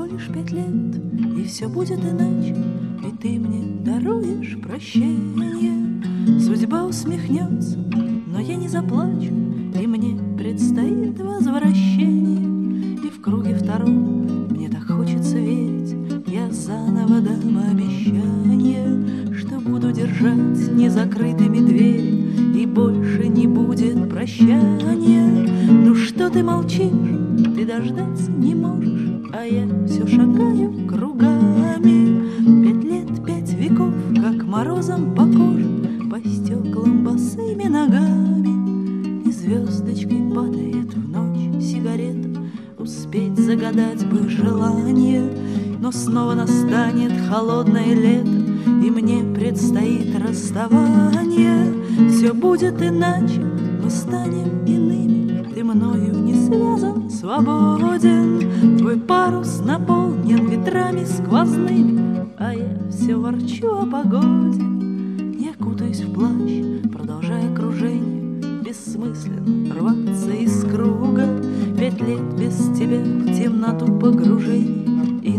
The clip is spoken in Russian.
лишь 5 лет, и все будет иначе, ведь ты мне даруешь прощение. Судьба усмехнется, но я не заплачу, и мне предстоит возвращение. И в круге втором мне так хочется верить, я заново дам обещание, что буду держать незакрытыми двери, и больше не будет прощания. Ну что ты молчишь, ты дождаться не можешь, а я все шагаю кругами. 5 лет, 5 веков, как морозом по коже, по стеклам босыми ногами. И звездочкой падает в ночь сигарета, успеть загадать бы желание. Но снова настанет холодное лето, и мне предстоит расставание. Все будет иначе, мы станем иными, ты мною не связан, свободен. Твой парус наполнен ветрами сквозными, а я все ворчу о погоде. Я кутаюсь в плащ, продолжая кружение, бессмысленно рваться из круга. 5 лет без тебя в темноту погружений, и